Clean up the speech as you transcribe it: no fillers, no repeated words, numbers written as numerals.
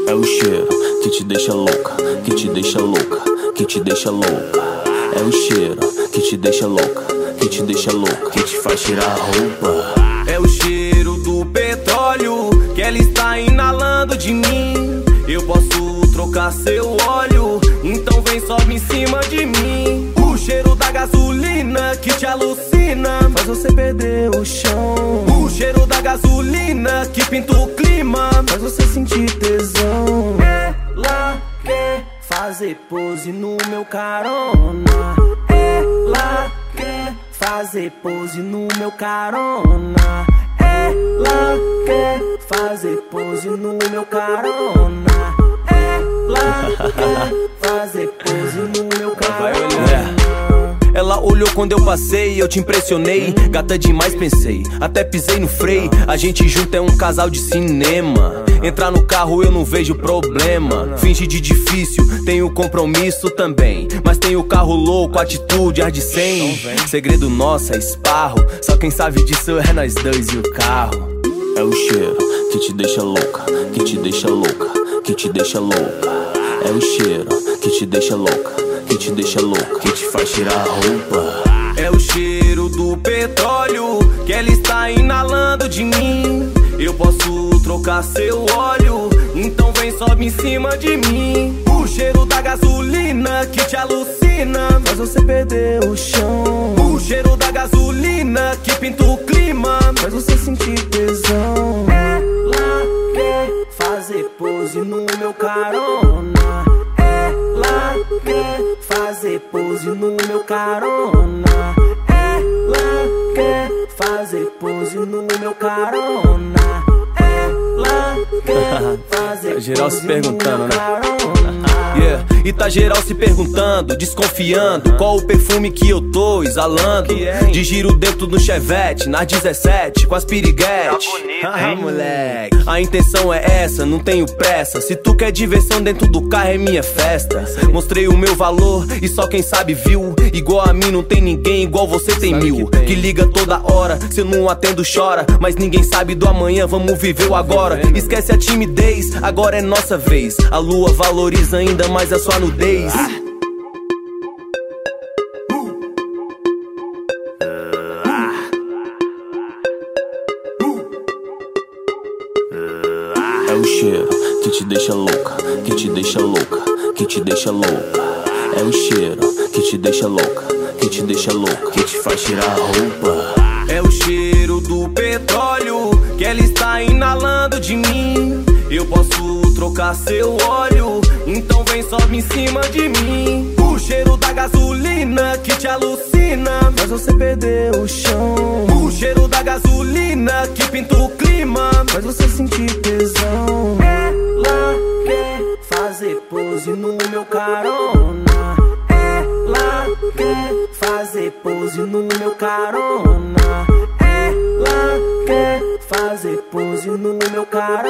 É o cheiro que te deixa louca, que te deixa louca, que te deixa louca. É o cheiro que te deixa louca, que te deixa louca, que te faz tirar a roupa. É o cheiro do petróleo que ela está inalando de mim. Eu posso trocar seu óleo, então vem, sobe em cima de mim. O cheiro da gasolina que te alucina, faz você perder o chão. O cheiro da gasolina que pinta o clima, faz você sentir tesão. Ela quer fazer pose no meu carona. Ela quer fazer pose no meu carona. Ela quer fazer pose no meu carona. Ela quer fazer pose no meu carona. Ela olhou quando eu passei, eu te impressionei. Gata demais, pensei, até pisei no freio. A gente junto é um casal de cinema. Entrar no carro eu não vejo problema. Finge de difícil, tenho compromisso também. Mas tenho carro louco, atitude, ar de 100. Segredo nosso é esparro, só quem sabe disso é nós dois e o carro. É o cheiro que te deixa louca, que te deixa louca, que te deixa louca. É o cheiro que te deixa louca, que te deixa louca, que te faz tirar a roupa. É o cheiro do petróleo que ela está inalando de mim. Eu posso trocar seu óleo, então vem, sobe em cima de mim. O cheiro da gasolina que te alucina, faz você perder o chão. O cheiro da gasolina que pinta o clima, faz você sentir tesão. Ela quer fazer pose no meu carona. Ela quer fazer pose no meu carona. Ela quer fazer pose no meu carona. Ela quer fazer geral se perguntando, né? Yeah. E tá geral se perguntando, desconfiando qual o perfume que eu tô exalando. De giro dentro do Chevette, nas 17, com as piriguete. Moleque, a intenção é essa, não tenho pressa. Se tu quer diversão dentro do carro é minha festa. Mostrei o meu valor e só quem sabe viu. Igual a mim não tem ninguém, igual você tem mil. Que liga toda hora, se eu não atendo chora. Mas ninguém sabe do amanhã, vamos viver o agora. Esquece a timidez, agora é nossa vez. A lua valoriza ainda mais a sua nudez. É o cheiro que te deixa louca, que te deixa louca, que te deixa louca. É o cheiro que te deixa louca, que te deixa louca, que te faz tirar a roupa. É o cheiro do petróleo que ela está inalando de mim. Eu posso trocar seu óleo, então vem, sobe em cima de mim. O cheiro da gasolina que te alucina, faz você perder o chão. O cheiro da gasolina que pinta o clima, faz você sentir tesão. Ela quer fazer pose no meu carona. Ela quer fazer pose no meu carona. Ela quer fazer pose no meu carona.